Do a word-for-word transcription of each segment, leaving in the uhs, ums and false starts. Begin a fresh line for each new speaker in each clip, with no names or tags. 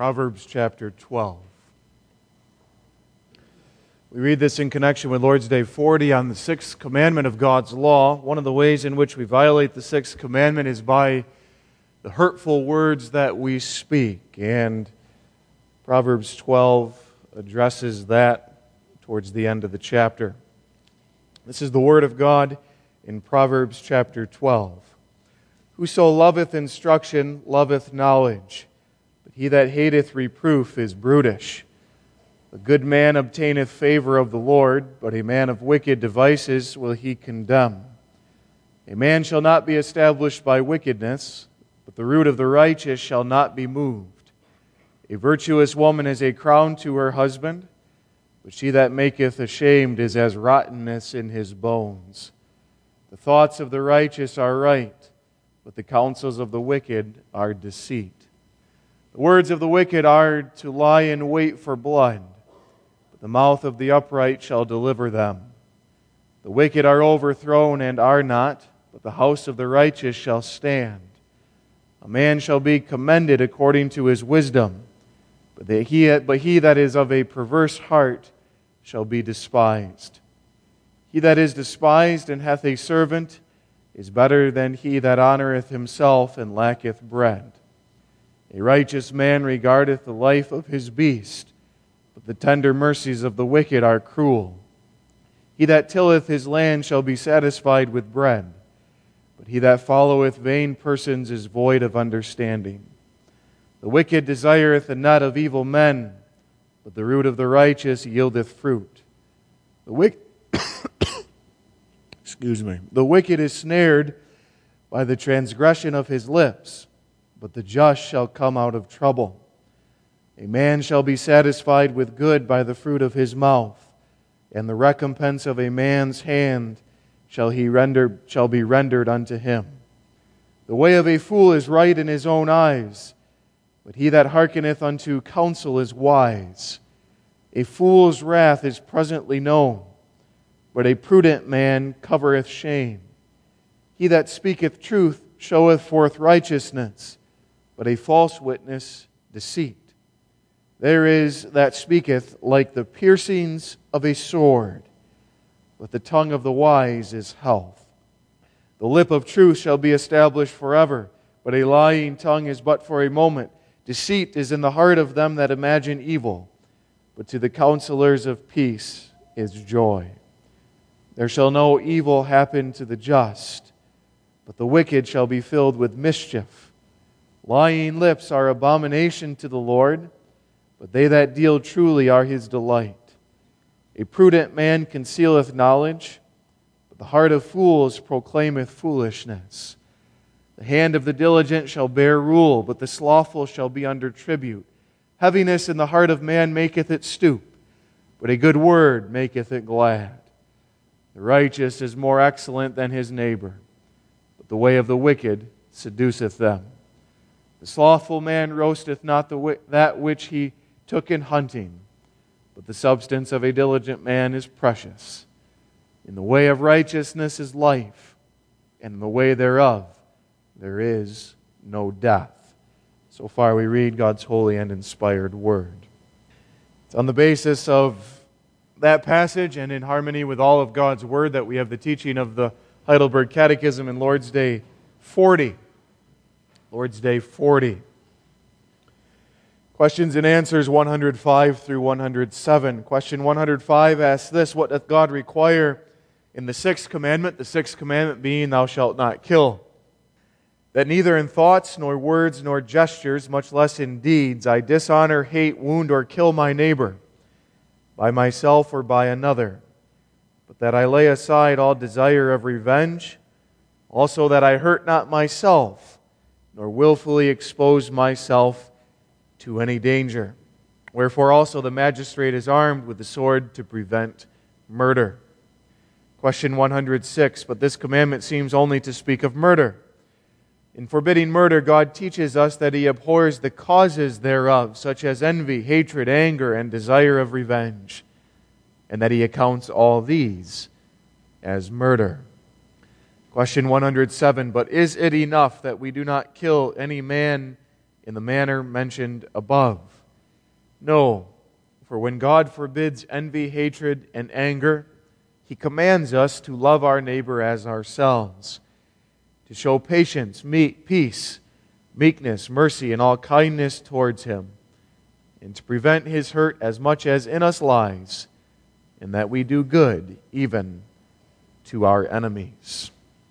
Proverbs chapter twelve. We read this in connection with Lord's Day forty on the sixth commandment of God's law. One of the ways in which we violate the sixth commandment is by the hurtful words that we speak. And Proverbs twelve addresses that towards the end of the chapter. This is the word of God in Proverbs chapter twelve. Whoso loveth instruction loveth knowledge, but he that hateth reproof is brutish. A good man obtaineth favor of the Lord, but a man of wicked devices will he condemn. A man shall not be established by wickedness, but the root of the righteous shall not be moved. A virtuous woman is a crown to her husband, but she that maketh ashamed is as rottenness in his bones. The thoughts of the righteous are right, but the counsels of the wicked are deceit. The words of the wicked are to lie in wait for blood, but the mouth of the upright shall deliver them. The wicked are overthrown and are not, but the house of the righteous shall stand. A man shall be commended according to his wisdom, but he, but he that is of a perverse heart shall be despised. He that is despised and hath a servant is better than he that honoureth himself and lacketh bread. A righteous man regardeth the life of his beast, but the tender mercies of the wicked are cruel. He that tilleth his land shall be satisfied with bread, but he that followeth vain persons is void of understanding. The wicked desireth the net of evil men, but the root of the righteous yieldeth fruit. The wicked, excuse me, the wicked is snared by the transgression of his lips, but the just shall come out of trouble. A man shall be satisfied with good by the fruit of his mouth, and the recompense of a man's hand shall he render shall be rendered unto him. The way of a fool is right in his own eyes, but he that hearkeneth unto counsel is wise. A fool's wrath is presently known, but a prudent man covereth shame. He that speaketh truth showeth forth righteousness, but a false witness deceit. There is that speaketh like the piercings of a sword, but the tongue of the wise is health. The lip of truth shall be established forever, but a lying tongue is but for a moment. Deceit is in the heart of them that imagine evil, but to the counselors of peace is joy. There shall no evil happen to the just, but the wicked shall be filled with mischief. Lying lips are abomination to the Lord, but they that deal truly are His delight. A prudent man concealeth knowledge, but the heart of fools proclaimeth foolishness. The hand of the diligent shall bear rule, but the slothful shall be under tribute. Heaviness in the heart of man maketh it stoop, but a good word maketh it glad. The righteous is more excellent than his neighbor, but the way of the wicked seduceth them. The slothful man roasteth not the, that which he took in hunting, but the substance of a diligent man is precious. In the way of righteousness is life, and in the way thereof there is no death. So far we read God's holy and inspired Word. It's on the basis of that passage and in harmony with all of God's Word that we have the teaching of the Heidelberg Catechism in Lord's Day forty. Lord's Day forty. Questions and answers one hundred five through one hundred seven. Question one hundred five asks this: what doth God require in the sixth commandment? The sixth commandment being, thou shalt not kill. That neither in thoughts, nor words, nor gestures, much less in deeds, I dishonor, hate, wound, or kill my neighbor, by myself or by another, but that I lay aside all desire of revenge, also that I hurt not myself, nor willfully expose myself to any danger. Wherefore also the magistrate is armed with the sword to prevent murder. Question one hundred six, but this commandment seems only to speak of murder. In forbidding murder, God teaches us that He abhors the causes thereof, such as envy, hatred, anger, and desire of revenge, and that He accounts all these as murder. Question one hundred seven, but is it enough that we do not kill any man in the manner mentioned above. No, for when God forbids envy, hatred, and anger, He commands us to love our neighbor as ourselves, to show patience, peace, meekness, mercy, and all kindness towards him, and to prevent his hurt as much as in us lies, and that we do good even to our enemies.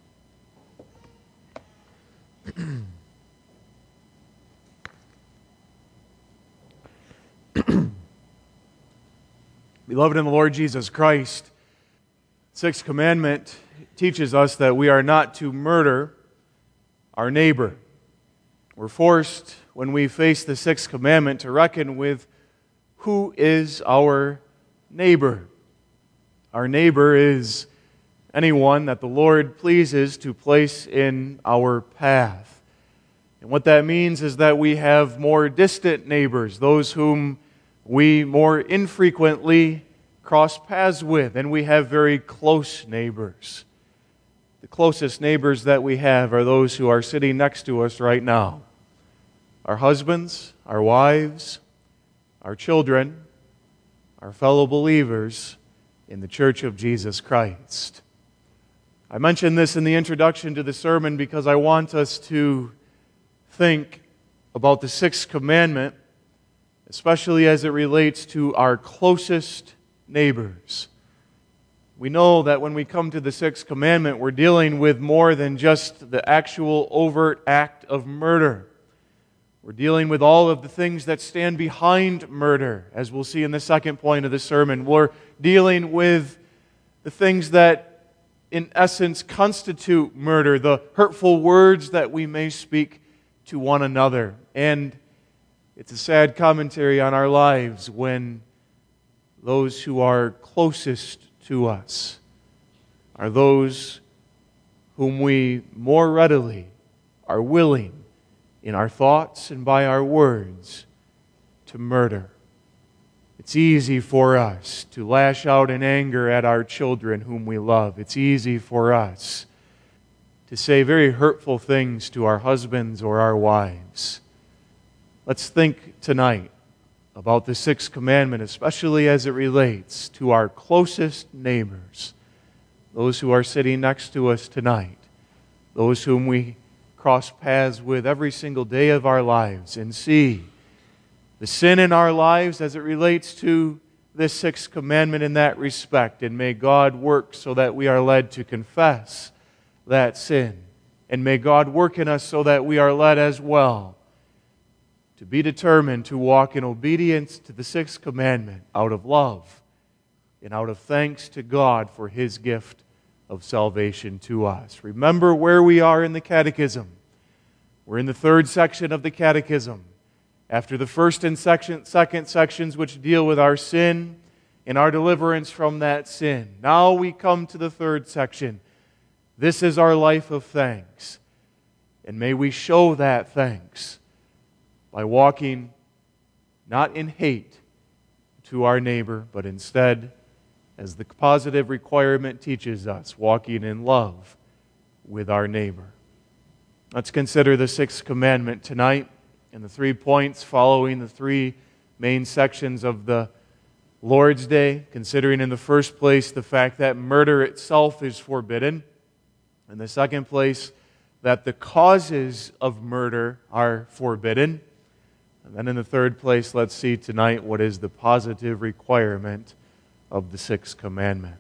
Beloved in the Lord Jesus Christ, the Sixth Commandment teaches us that we are not to murder our neighbor. We're forced, when we face the Sixth Commandment, to reckon with who is our neighbor. Our neighbor is anyone that the Lord pleases to place in our path. And what that means is that we have more distant neighbors, those whom we more infrequently cross paths with, and we have very close neighbors. The closest neighbors that we have are those who are sitting next to us right now. Our husbands, our wives, our children, our fellow believers in the Church of Jesus Christ. I mentioned this in the introduction to the sermon because I want us to think about the Sixth Commandment, especially as it relates to our closest neighbors. We know that when we come to the Sixth Commandment, we're dealing with more than just the actual overt act of murder. We're dealing with all of the things that stand behind murder, as we'll see in the second point of the sermon. We're dealing with the things that, in essence, constitute murder, the hurtful words that we may speak to one another. And it's a sad commentary on our lives when those who are closest to us are those whom we more readily are willing, in our thoughts and by our words, to murder. It's easy for us to lash out in anger at our children whom we love. It's easy for us to say very hurtful things to our husbands or our wives. Let's think tonight about the Sixth Commandment, especially as it relates to our closest neighbors, those who are sitting next to us tonight, those whom we cross paths with every single day of our lives, and see the sin in our lives as it relates to this Sixth Commandment in that respect. And may God work so that we are led to confess that sin. And may God work in us so that we are led as well to be determined to walk in obedience to the Sixth Commandment out of love and out of thanks to God for His gift of salvation to us. Remember where we are in the Catechism. We're in the third section of the Catechism. After the first and section, second sections which deal with our sin and our deliverance from that sin. Now we come to the third section. This is our life of thanks. And may we show that thanks by walking not in hate to our neighbor, but instead, as the positive requirement teaches us, walking in love with our neighbor. Let's consider the Sixth Commandment tonight and the three points following the three main sections of the Lord's Day, considering in the first place the fact that murder itself is forbidden, in the second place that the causes of murder are forbidden, and then in the third place, let's see tonight what is the positive requirement of the Sixth Commandment.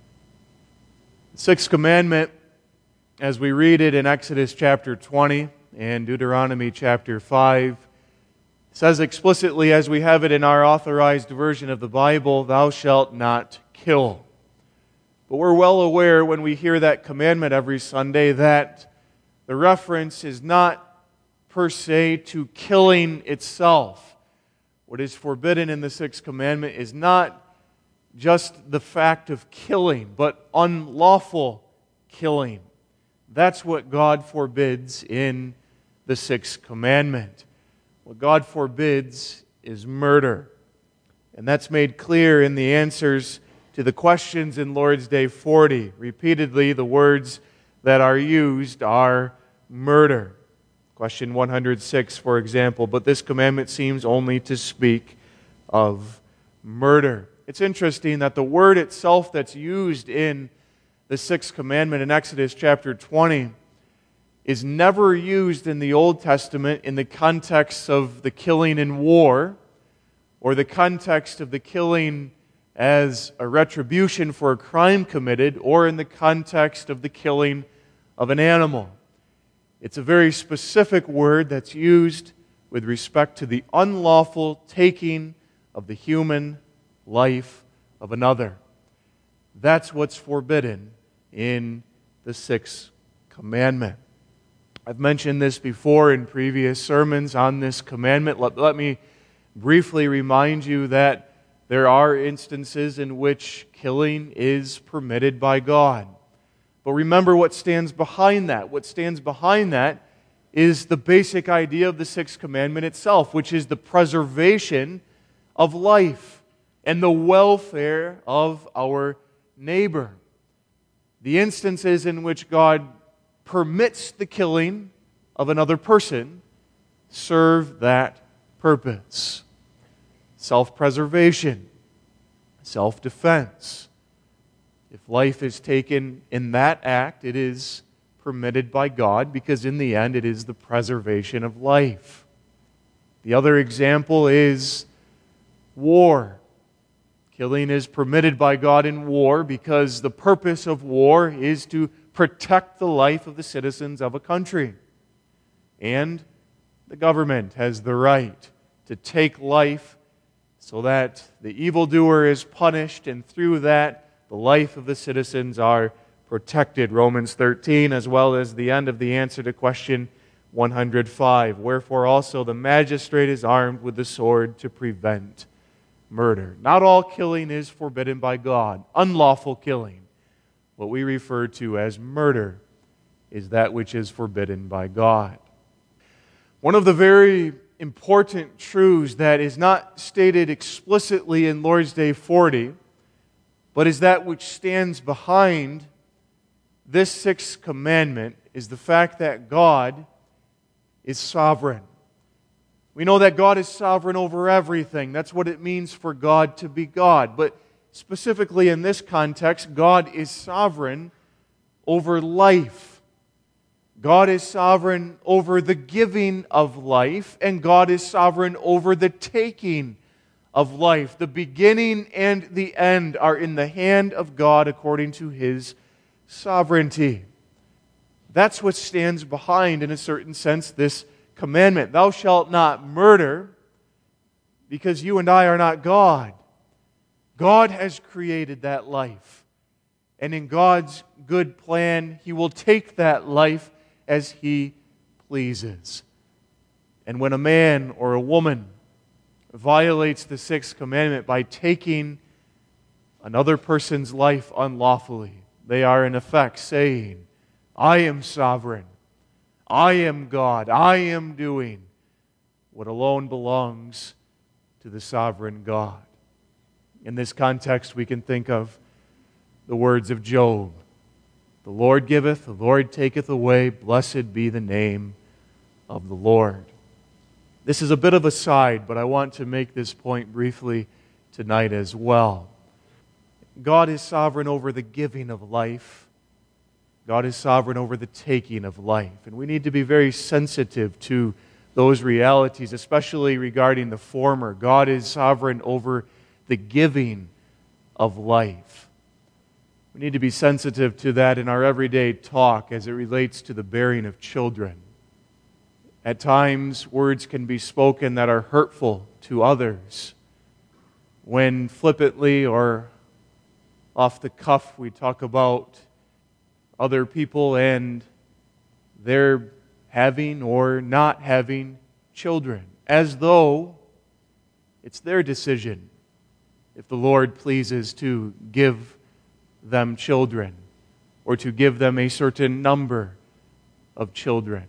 The Sixth Commandment, as we read it in Exodus chapter twenty and Deuteronomy chapter five, says explicitly, as we have it in our authorized version of the Bible, "Thou shalt not kill." But we're well aware when we hear that commandment every Sunday that the reference is not per se to killing itself. What is forbidden in the Sixth Commandment is not just the fact of killing, but unlawful killing. That's what God forbids in the Sixth Commandment. What God forbids is murder. And that's made clear in the answers to the questions in Lord's Day forty. Repeatedly, the words that are used are murder. Question one hundred six, for example, but this commandment seems only to speak of murder. It's interesting that the word itself that's used in the sixth commandment in Exodus chapter twenty is never used in the Old Testament in the context of the killing in war or the context of the killing as a retribution for a crime committed or in the context of the killing of an animal. It's a very specific word that's used with respect to the unlawful taking of the human life of another. That's what's forbidden in the sixth commandment. I've mentioned this before in previous sermons on this commandment. Let, let me briefly remind you that there are instances in which killing is permitted by God. But remember what stands behind that. What stands behind that is the basic idea of the sixth commandment itself, which is the preservation of life and the welfare of our neighbor. The instances in which God permits the killing of another person serve that purpose. Self-preservation, self-defense. If life is taken in that act, it is permitted by God because in the end it is the preservation of life. The other example is war. Killing is permitted by God in war because the purpose of war is to protect the life of the citizens of a country. And the government has the right to take life so that the evildoer is punished, and through that, the life of the citizens are protected. Romans thirteen, as well as the end of the answer to question one hundred five. Wherefore also the magistrate is armed with the sword to prevent murder. Not all killing is forbidden by God. Unlawful killing, what we refer to as murder, is that which is forbidden by God. One of the very important truths that is not stated explicitly in Lord's Day forty, but is that which stands behind this sixth commandment, is the fact that God is sovereign. We know that God is sovereign over everything. That's what it means for God to be God. But specifically in this context, God is sovereign over life. God is sovereign over the giving of life, and God is sovereign over the taking of life. The beginning and the end are in the hand of God according to His sovereignty. That's what stands behind, in a certain sense, this commandment. Thou shalt not murder, because you and I are not God. God has created that life. And in God's good plan, He will take that life as He pleases. And when a man or a woman violates the sixth commandment by taking another person's life unlawfully, they are in effect saying, I am sovereign. I am God. I am doing what alone belongs to the sovereign God. In this context, we can think of the words of Job. The Lord giveth, the Lord taketh away. Blessed be the name of the Lord. This is a bit of a side, but I want to make this point briefly tonight as well. God is sovereign over the giving of life. God is sovereign over the taking of life. And we need to be very sensitive to those realities, especially regarding the former. God is sovereign over the giving of life. We need to be sensitive to that in our everyday talk as it relates to the bearing of children. At times, words can be spoken that are hurtful to others. When flippantly or off the cuff we talk about other people and their having or not having children, as though it's their decision if the Lord pleases to give them children or to give them a certain number of children.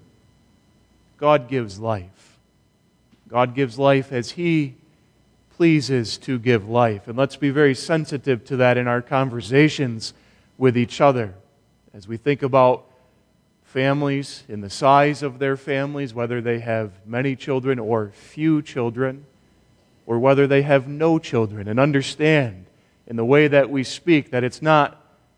God gives life. God gives life as He pleases to give life. And let's be very sensitive to that in our conversations with each other. As we think about families, in the size of their families, whether they have many children or few children, or whether they have no children, and understand in the way that we speak that it's not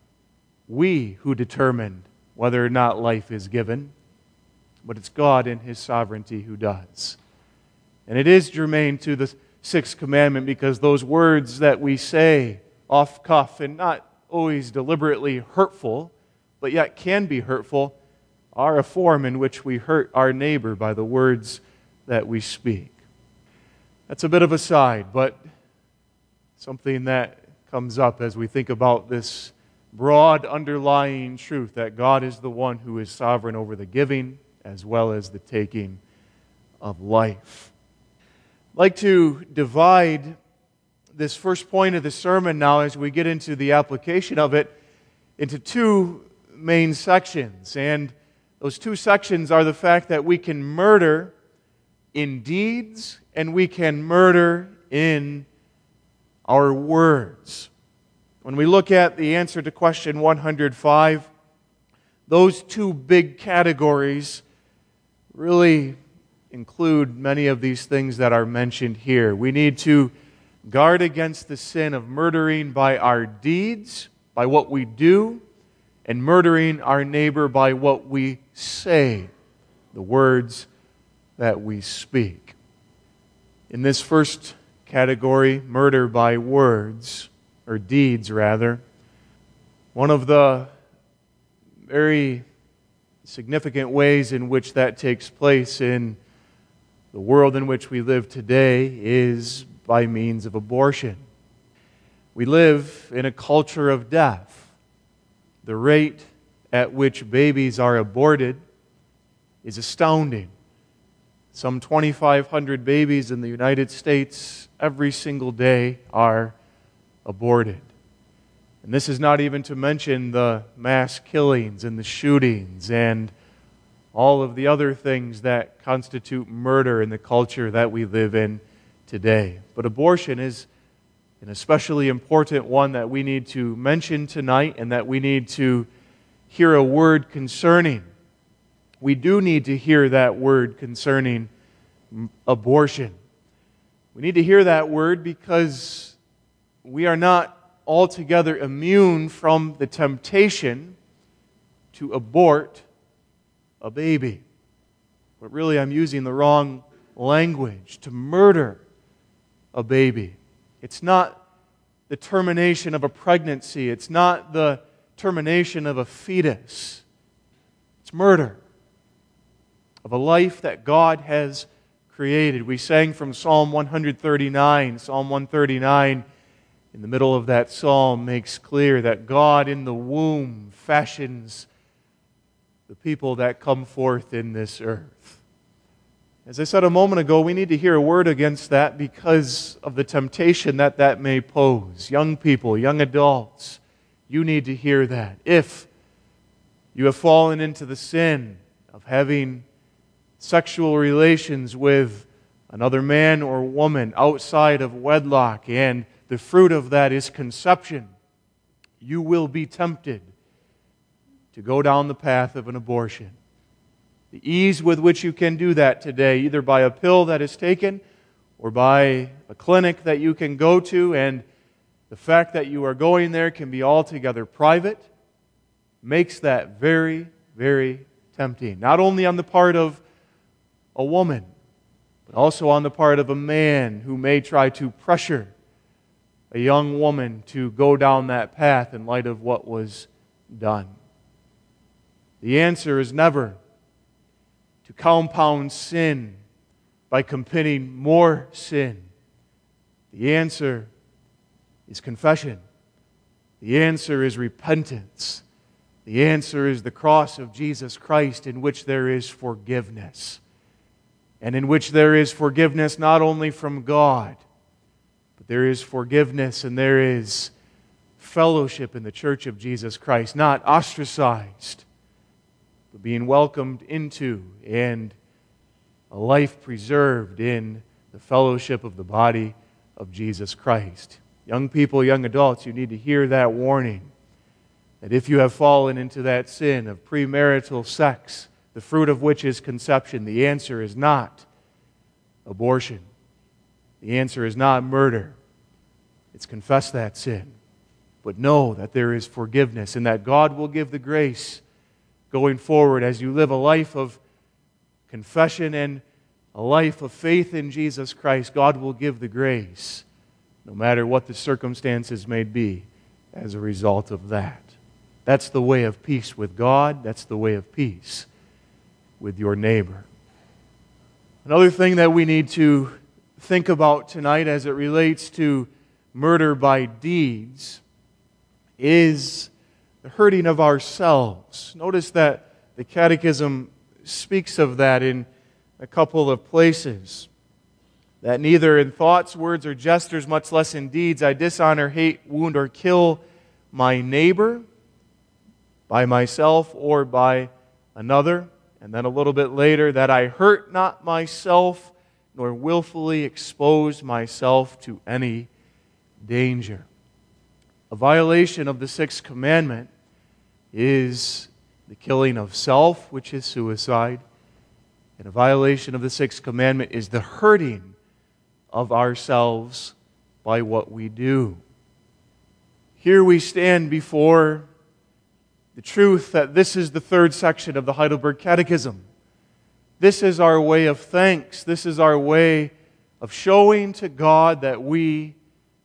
we who determine whether or not life is given, but it's God in His sovereignty who does. And it is germane to the sixth commandment because those words that we say off cuff and not always deliberately hurtful, but yet can be hurtful, are a form in which we hurt our neighbor by the words that we speak. That's a bit of a side, but something that comes up as we think about this broad underlying truth that God is the one who is sovereign over the giving as well as the taking of life. I'd like to divide this first point of the sermon now as we get into the application of it into two main sections. And those two sections are the fact that we can murder in deeds and we can murder in our words. When we look at the answer to question one hundred five, those two big categories really include many of these things that are mentioned here. We need to guard against the sin of murdering by our deeds, by what we do, and murdering our neighbor by what we say, the words that we speak. In this first category, murder by words, or deeds rather, one of the very significant ways in which that takes place in the world in which we live today is by means of abortion. We live in a culture of death. The rate at which babies are aborted is astounding. Some twenty-five hundred babies in the United States every single day are aborted. And this is not even to mention the mass killings and the shootings and all of the other things that constitute murder in the culture that we live in today. But abortion is an especially important one that we need to mention tonight and that we need to hear a word concerning. We do need to hear that word concerning abortion. We need to hear that word because we are not altogether immune from the temptation to abort a baby. But really, I'm using the wrong language, to murder a baby. It's not the termination of a pregnancy. It's not the termination of a fetus. It's murder of a life that God has created. We sang from Psalm one thirty-nine. Psalm one thirty-nine, in the middle of that psalm, makes clear that God in the womb fashions the people that come forth in this earth. As I said a moment ago, we need to hear a word against that because of the temptation that that may pose. Young people, young adults, you need to hear that. If you have fallen into the sin of having sexual relations with another man or woman outside of wedlock, and the fruit of that is conception, you will be tempted to go down the path of an abortion. The ease with which you can do that today, either by a pill that is taken or by a clinic that you can go to, and the fact that you are going there can be altogether private, makes that very, very tempting. Not only on the part of a woman, but also on the part of a man who may try to pressure a young woman to go down that path in light of what was done. The answer is never to compound sin by committing more sin. The answer is confession. The answer is repentance. The answer is the cross of Jesus Christ, in which there is forgiveness. And in which there is forgiveness not only from God, but there is forgiveness and there is fellowship in the church of Jesus Christ, not ostracized, but being welcomed into and a life preserved in the fellowship of the body of Jesus Christ. Young people, young adults, you need to hear that warning. that if you have fallen into that sin of premarital sex, the fruit of which is conception, the answer is not abortion. The answer is not murder. It's confess that sin. But know that there is forgiveness and that God will give the grace going forward as you live a life of confession and a life of faith in Jesus Christ. God will give the grace no matter what the circumstances may be as a result of that. That's the way of peace with God. That's the way of peace with your neighbor. Another thing that we need to think about tonight as it relates to murder by deeds is the hurting of ourselves. Notice that the Catechism speaks of that in a couple of places. That neither in thoughts, words, or gestures, much less in deeds, I dishonor, hate, wound, or kill my neighbor by myself or by another. And then a little bit later, that I hurt not myself, nor willfully expose myself to any danger. A violation of the sixth commandment is the killing of self, which is suicide. And a violation of the sixth commandment is the hurting of ourselves by what we do. Here we stand before the truth that this is the third section of the Heidelberg Catechism. This is our way of thanks. This is our way of showing to God that we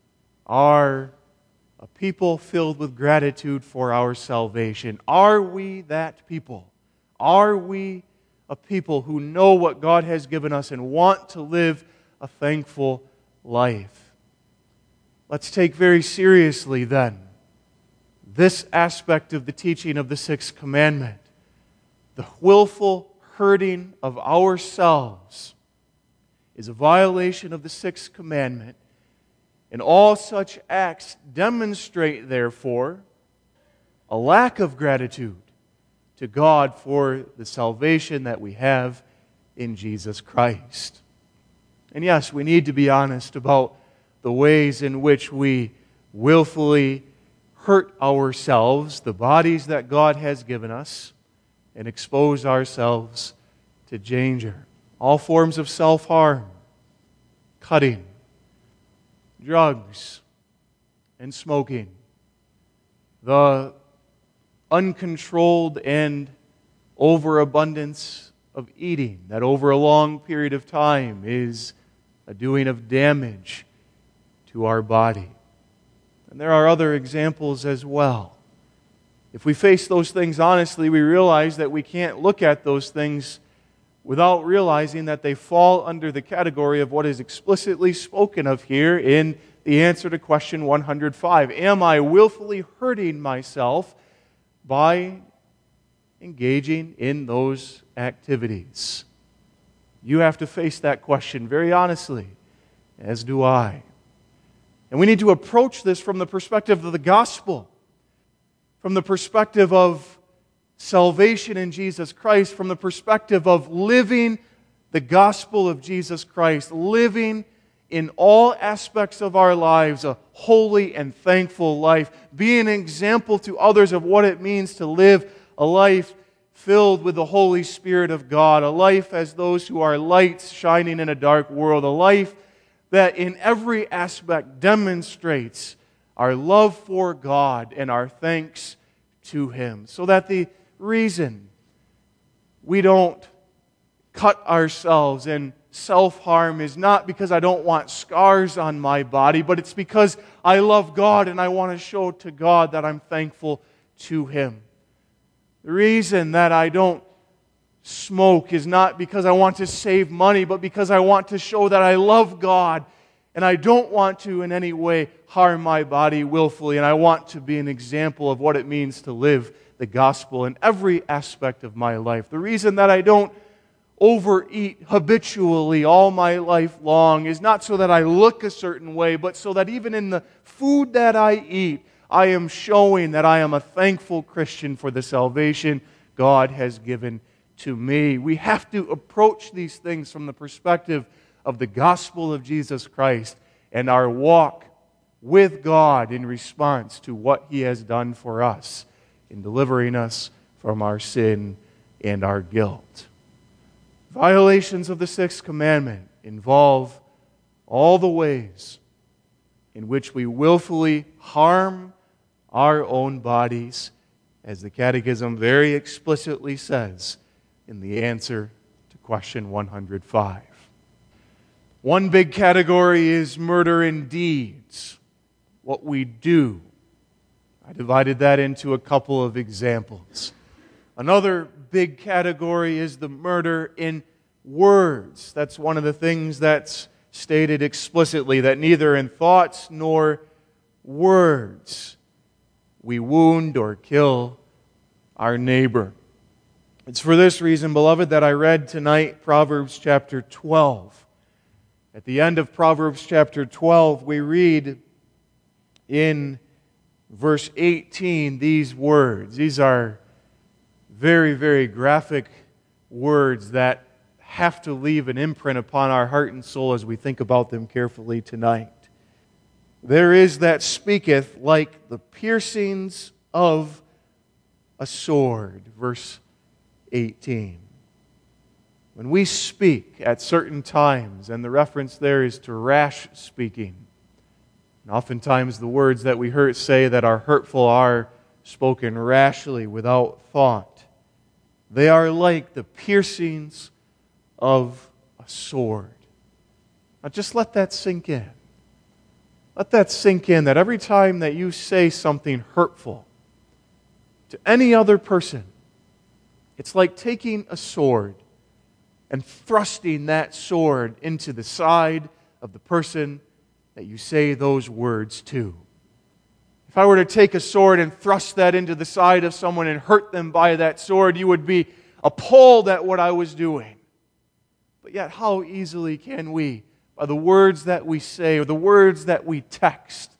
are a people filled with gratitude for our salvation. Are we that people? Are we a people who know what God has given us and want to live a thankful life? Let's take very seriously then this aspect of the teaching of the sixth commandment. The willful hurting of ourselves is a violation of the sixth commandment, and all such acts demonstrate, therefore, a lack of gratitude to God for the salvation that we have in Jesus Christ. And yes, we need to be honest about the ways in which we willfully hurt ourselves, the bodies that God has given us, and expose ourselves to danger. All forms of self-harm, cutting, drugs, and smoking. The uncontrolled and overabundance of eating that over a long period of time is a doing of damage to our body. And there are other examples as well. If we face those things honestly, we realize that we can't look at those things without realizing that they fall under the category of what is explicitly spoken of here in the answer to question one hundred five. Am I willfully hurting myself by engaging in those activities? You have to face that question very honestly, as do I. And we need to approach this from the perspective of the gospel, from the perspective of salvation in Jesus Christ, from the perspective of living the gospel of Jesus Christ, living in all aspects of our lives a holy and thankful life, be an example to others of what it means to live a life filled with the Holy Spirit of God, a life as those who are lights shining in a dark world, a life that in every aspect demonstrates our love for God and our thanks to Him. So that the reason we don't cut ourselves and self-harm is not because I don't want scars on my body, but it's because I love God and I want to show to God that I'm thankful to Him. The reason that I don't smoke is not because I want to save money, but because I want to show that I love God and I don't want to in any way harm my body willfully, and I want to be an example of what it means to live the gospel in every aspect of my life. The reason that I don't overeat habitually all my life long is not so that I look a certain way, but so that even in the food that I eat, I am showing that I am a thankful Christian for the salvation God has given to me. We have to approach these things from the perspective of the gospel of Jesus Christ and our walk with God in response to what He has done for us in delivering us from our sin and our guilt. Violations of the sixth commandment involve all the ways in which we willfully harm our own bodies, as the Catechism very explicitly says in the answer to question one hundred five. One big category is murder in deeds, what we do. I divided that into a couple of examples. Another big category is the murder in words. That's one of the things that's stated explicitly, that neither in thoughts nor words we wound or kill our neighbor. It's for this reason, beloved, that I read tonight Proverbs chapter twelve. At the end of Proverbs chapter twelve, we read in verse eighteen these words. These are very, very graphic words that have to leave an imprint upon our heart and soul as we think about them carefully tonight. There is that speaketh like the piercings of a sword. Verse eighteen. When we speak at certain times, and the reference there is to rash speaking, and oftentimes the words that we heard say that are hurtful are spoken rashly without thought. They are like the piercings of a sword. Now just let that sink in. Let that sink in, that every time that you say something hurtful to any other person, it's like taking a sword and thrusting that sword into the side of the person that you say those words to. If I were to take a sword and thrust that into the side of someone and hurt them by that sword, you would be appalled at what I was doing. But yet, how easily can we, by the words that we say or the words that we text,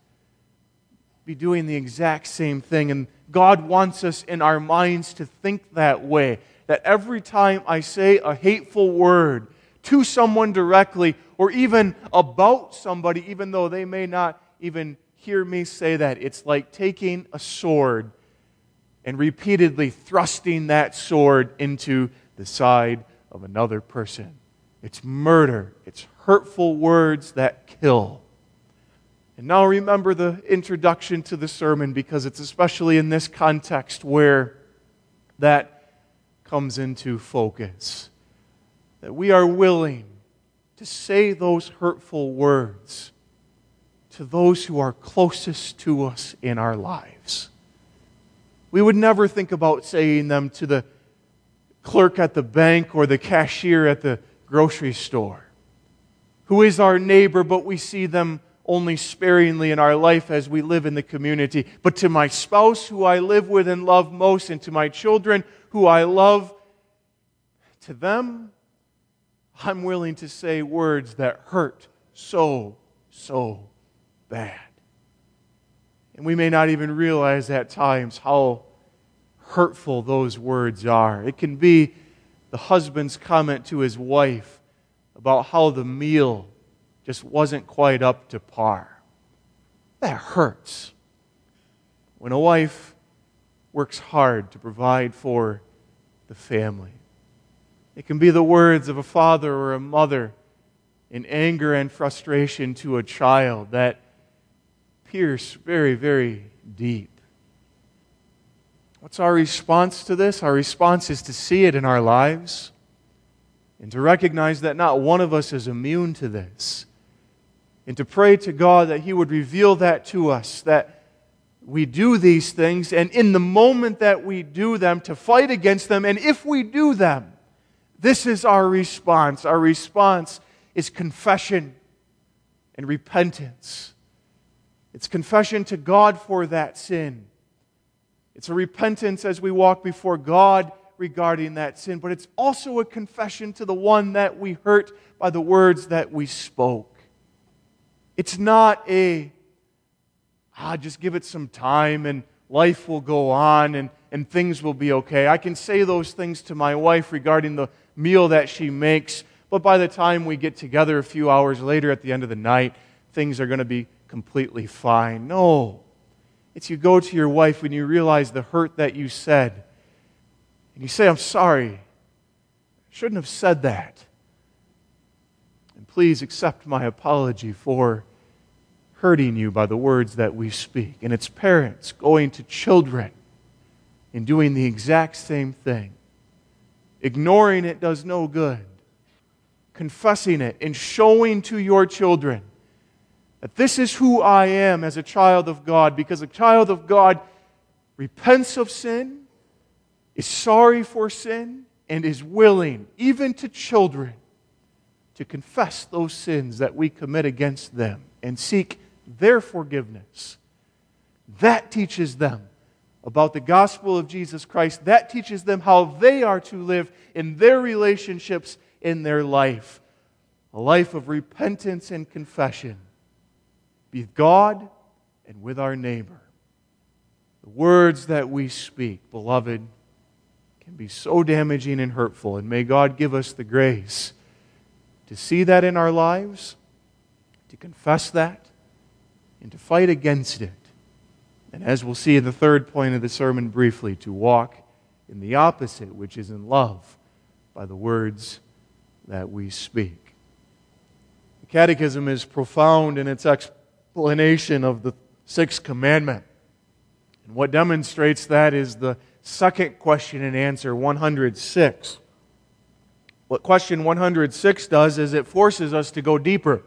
be doing the exact same thing? And God wants us in our minds to think that way, that every time I say a hateful word to someone directly or even about somebody, even though they may not even hear me say that, it's like taking a sword and repeatedly thrusting that sword into the side of another person. It's murder. It's hurtful words that kill. And now remember the introduction to the sermon, because it's especially in this context where that comes into focus. That we are willing to say those hurtful words to those who are closest to us in our lives. We would never think about saying them to the clerk at the bank or the cashier at the grocery store, who is our neighbor, but we see them only sparingly in our life as we live in the community. But to my spouse, who I live with and love most, and to my children, who I love, to them, I'm willing to say words that hurt so, so bad. And we may not even realize at times how hurtful those words are. It can be the husband's comment to his wife about how the meal just wasn't quite up to par. That hurts. When a wife works hard to provide for the family. It can be the words of a father or a mother in anger and frustration to a child that pierce very, very deep. What's our response to this? Our response is to see it in our lives and to recognize that not one of us is immune to this, and to pray to God that He would reveal that to us, that we do these things, and in the moment that we do them, to fight against them. And if we do them, this is our response. Our response is confession and repentance. It's confession to God for that sin. It's a repentance as we walk before God regarding that sin, but it's also a confession to the one that we hurt by the words that we spoke. It's not a, ah, just give it some time and life will go on and, and things will be okay. I can say those things to my wife regarding the meal that she makes, but by the time we get together a few hours later at the end of the night, things are going to be completely fine. No. It's you go to your wife when you realize the hurt that you said, and you say, I'm sorry. I shouldn't have said that. And please accept my apology for hurting you by the words that we speak. And it's parents going to children and doing the exact same thing. Ignoring it does no good. Confessing it and showing to your children that this is who I am as a child of God, because a child of God repents of sin, is sorry for sin, and is willing, even to children, to confess those sins that we commit against them and seek their forgiveness. That teaches them about the gospel of Jesus Christ. That teaches them how they are to live in their relationships in their life. A life of repentance and confession with God and with our neighbor. The words that we speak, beloved, can be so damaging and hurtful. And may God give us the grace to see that in our lives, to confess that, and to fight against it. And as we'll see in the third point of the sermon briefly, to walk in the opposite, which is in love, by the words that we speak. The Catechism is profound in its explanation of the sixth commandment. And what demonstrates that is the second question and answer, one hundred six. What question one hundred six does is it forces us to go deeper.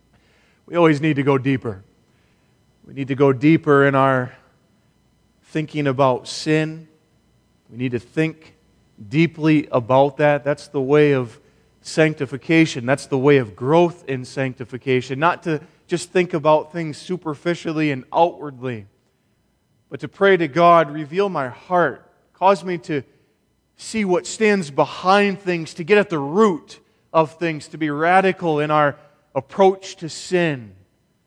We always need to go deeper. We need to go deeper in our thinking about sin. We need to think deeply about that. That's the way of sanctification. That's the way of growth in sanctification. Not to just think about things superficially and outwardly, but to pray to God, reveal my heart. Cause me to see what stands behind things, to get at the root of things, to be radical in our approach to sin,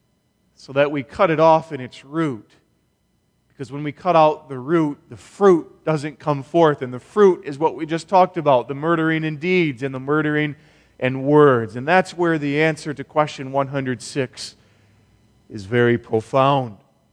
so that we cut it off in its root. Because when we cut out the root, the fruit doesn't come forth. And the fruit is what we just talked about, the murdering in deeds and the murdering in words. And that's where the answer to question one hundred six is very profound.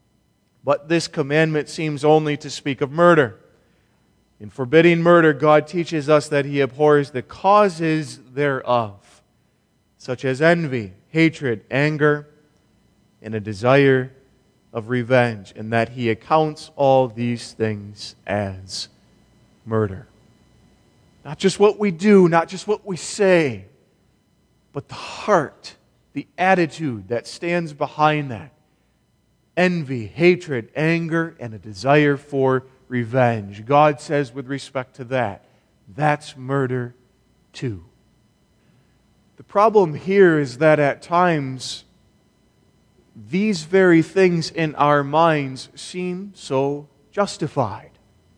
But this commandment seems only to speak of murder. In forbidding murder, God teaches us that He abhors the causes thereof, such as envy, hatred, anger, and a desire of revenge, and that He accounts all these things as murder. Not just what we do, not just what we say, but the heart, the attitude that stands behind that. Envy, hatred, anger, and a desire for revenge. God says with respect to that, that's murder too. The problem here is that at times, these very things in our minds seem so justified.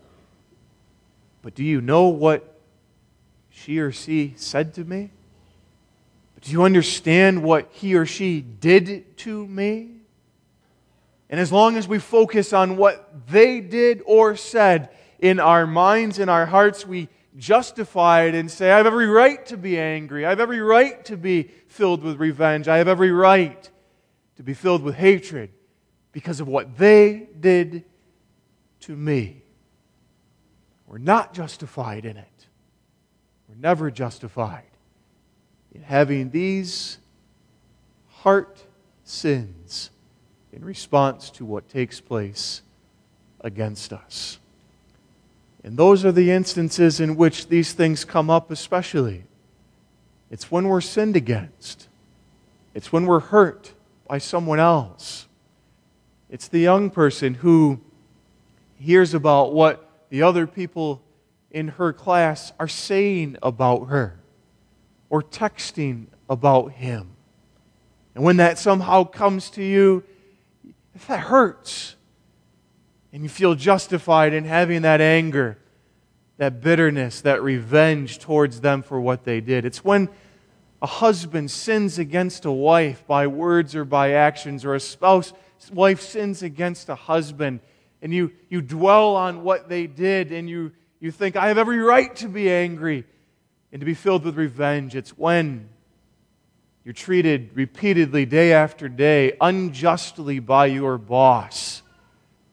But do you know what she or she said to me? Do you understand what he or she did to me? And as long as we focus on what they did or said, in our minds, in our hearts, we justify it and say, I have every right to be angry. I have every right to be filled with revenge. I have every right to be filled with hatred because of what they did to me. We're not justified in it. We're never justified in having these heart sins in response to what takes place against us. And those are the instances in which these things come up especially. It's when we're sinned against. It's when we're hurt by someone else. It's the young person who hears about what the other people in her class are saying about her or texting about him. And when that somehow comes to you, that hurts. And you feel justified in having that anger, that bitterness, that revenge towards them for what they did. It's when a husband sins against a wife by words or by actions, or a spouse, wife sins against a husband, and you, you dwell on what they did, and you, you think, I have every right to be angry and to be filled with revenge. It's when you're treated repeatedly, day after day, unjustly by your boss,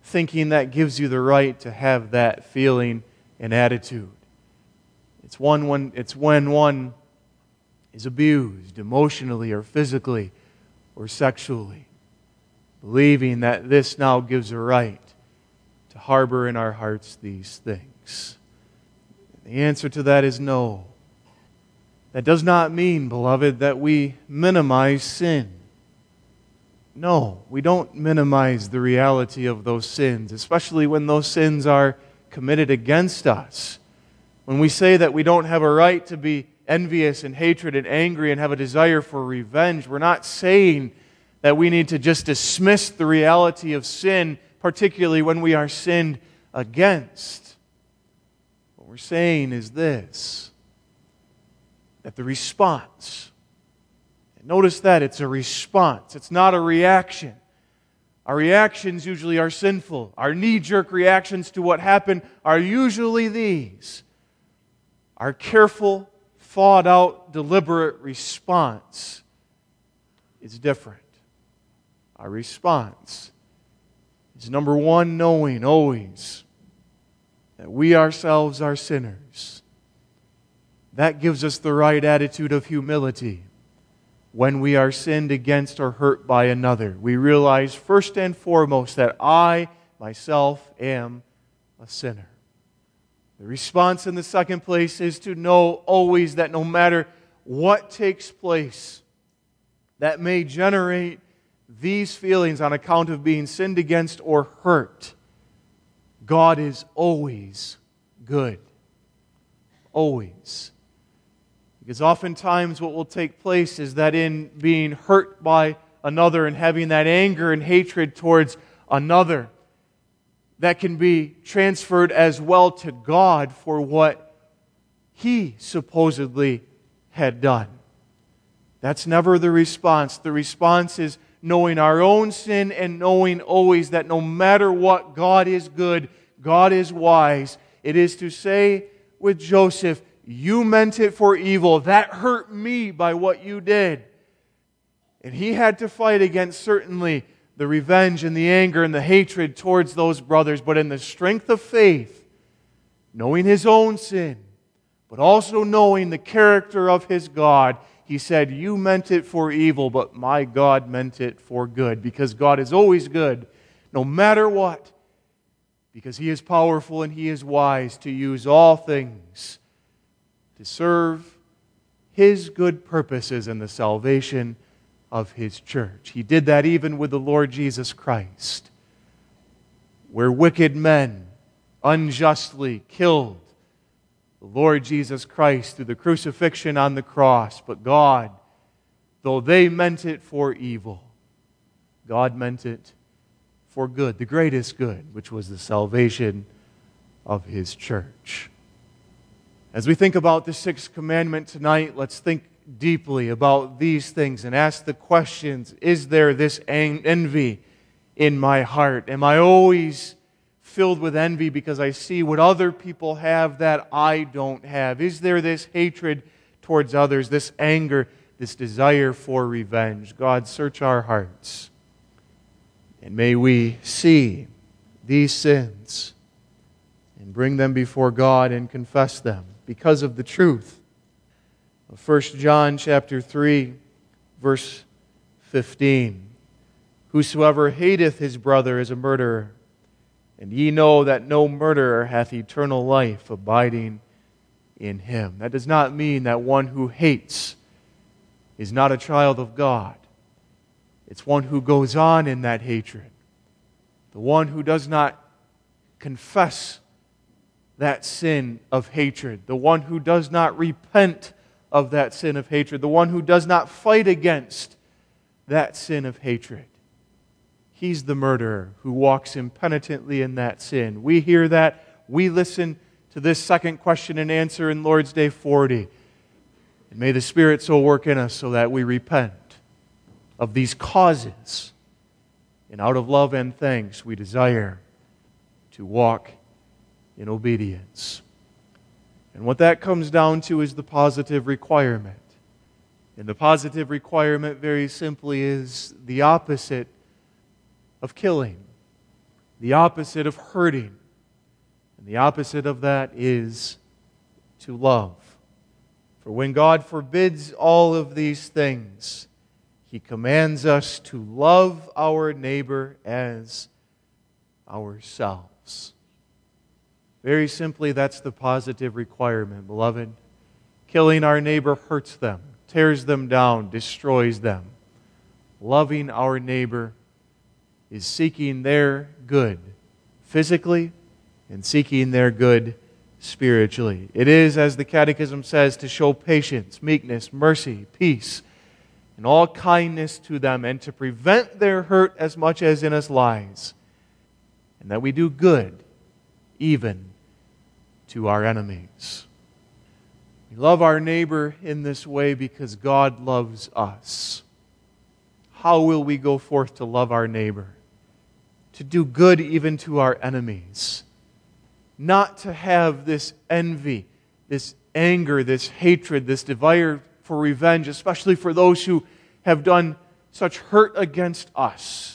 thinking that gives you the right to have that feeling and attitude. It's one when it's when one is abused emotionally or physically or sexually, believing that this now gives a right to harbor in our hearts these things. The answer to that is no. That does not mean, beloved, that we minimize sin. No, we don't minimize the reality of those sins, especially when those sins are committed against us. When we say that we don't have a right to be envious and hatred and angry and have a desire for revenge, we're not saying that we need to just dismiss the reality of sin, particularly when we are sinned against. What we're saying is this, that the response, and notice that it's a response, it's not a reaction. Our reactions usually are sinful. Our knee-jerk reactions to what happened are usually these. Our careful, thought-out, deliberate response is different. Our response is, number one, knowing always that we ourselves are sinners. That gives us the right attitude of humility. When we are sinned against or hurt by another, we realize first and foremost that I, myself, am a sinner. The response in the second place is to know always that no matter what takes place that may generate these feelings on account of being sinned against or hurt, God is always good. Always. Because oftentimes what will take place is that in being hurt by another and having that anger and hatred towards another, that can be transferred as well to God for what He supposedly had done. That's never the response. The response is knowing our own sin and knowing always that no matter what, God is good, God is wise. It is to say with Joseph, you meant it for evil. That hurt me by what you did. And he had to fight against certainly the revenge and the anger and the hatred towards those brothers, but in the strength of faith, knowing his own sin, but also knowing the character of his God, he said, you meant it for evil, but my God meant it for good, because God is always good, no matter what, because He is powerful and He is wise to use all things to serve His good purposes and the salvation of His church. He did that even with the Lord Jesus Christ, where wicked men unjustly killed the Lord Jesus Christ through the crucifixion on the cross. But God, though they meant it for evil, God meant it for good, the greatest good, which was the salvation of His church. As we think about the sixth commandment tonight, let's think deeply about these things and ask the questions, is there this envy in my heart? Am I always filled with envy because I see what other people have that I don't have? Is there this hatred towards others, this anger, this desire for revenge? God, search our hearts. And may we see these sins and bring them before God and confess them because of the truth of First John chapter three, verse fifteen. Whosoever hateth his brother is a murderer, and ye know that no murderer hath eternal life abiding in him. That does not mean that one who hates is not a child of God. It's one who goes on in that hatred. The one who does not confess that sin of hatred. The one who does not repent of that sin of hatred. The one who does not fight against that sin of hatred. He's the murderer who walks impenitently in that sin. We hear that. We listen to this second question and answer in Lord's Day forty. And may the Spirit so work in us so that we repent of these causes. And out of love and thanks, we desire to walk in obedience. And what that comes down to is the positive requirement. And the positive requirement very simply is the opposite of killing. the opposite of hurting. And the opposite of that is to love. For when God forbids all of these things, He commands us to love our neighbor as ourselves. Very simply, that's the positive requirement, beloved. Killing our neighbor hurts them, tears them down, destroys them. Loving our neighbor is seeking their good physically and seeking their good spiritually. It is, as the Catechism says, to show patience, meekness, mercy, peace, and all kindness to them, and to prevent their hurt as much as in us lies, and that we do good even to our enemies. We love our neighbor in this way because God loves us. How will we go forth to love our neighbor? To do good even to our enemies. Not to have this envy, this anger, this hatred, this desire for revenge, especially for those who have done such hurt against us.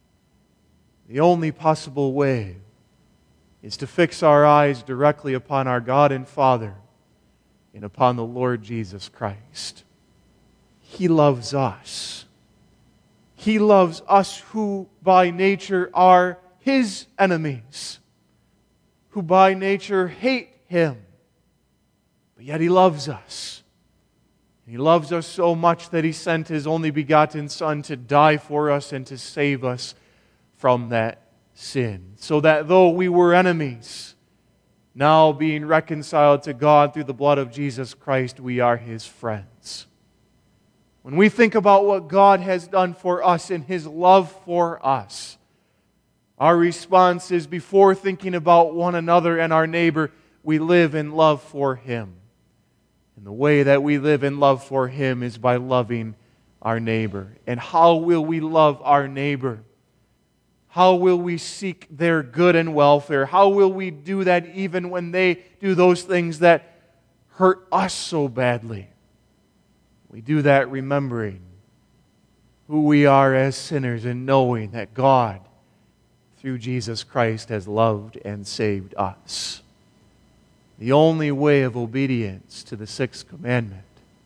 The only possible way is to fix our eyes directly upon our God and Father and upon the Lord Jesus Christ. He loves us. He loves us who by nature are His enemies, who by nature hate Him. But yet He loves us. He loves us so much that He sent His only begotten Son to die for us and to save us from that sin. So that though we were enemies, now being reconciled to God through the blood of Jesus Christ, we are His friends. When we think about what God has done for us in His love for us, our response is, before thinking about one another and our neighbor, we live in love for Him. And the way that we live in love for Him is by loving our neighbor. And how will we love our neighbor? How will we seek their good and welfare? How will we do that even when they do those things that hurt us so badly? We do that remembering who we are as sinners and knowing that God, through Jesus Christ, has loved and saved us. The only way of obedience to the sixth commandment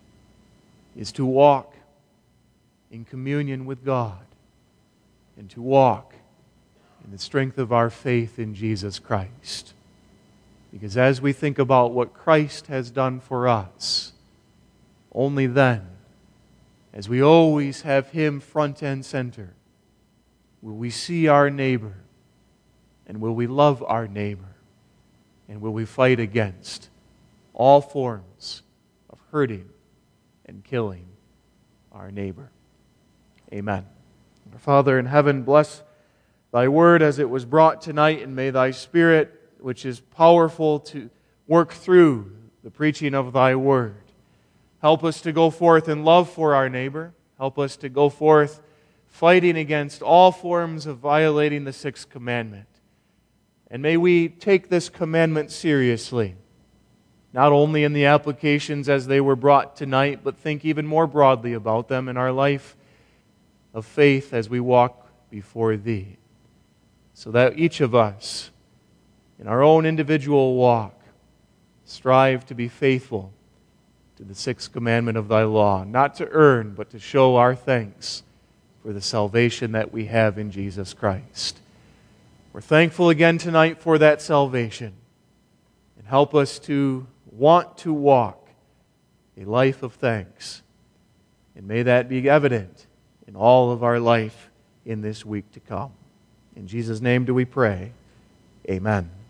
is to walk in communion with God and to walk in the strength of our faith in Jesus Christ. Because as we think about what Christ has done for us, only then, as we always have Him front and center, will we see our neighbor, and will we love our neighbor, and will we fight against all forms of hurting and killing our neighbor. Amen. Our Father in heaven, bless Thy word as it was brought tonight, and may Thy Spirit, which is powerful to work through the preaching of Thy word, help us to go forth in love for our neighbor. Help us to go forth fighting against all forms of violating the sixth commandment. And may we take this commandment seriously, not only in the applications as they were brought tonight, but think even more broadly about them in our life of faith as we walk before Thee, so that each of us, in our own individual walk, strive to be faithful to the sixth commandment of Thy law, not to earn, but to show our thanks for the salvation that we have in Jesus Christ. We're thankful again tonight for that salvation, and help us to want to walk a life of thanks, and may that be evident in all of our life in this week to come. In Jesus' name do we pray. Amen.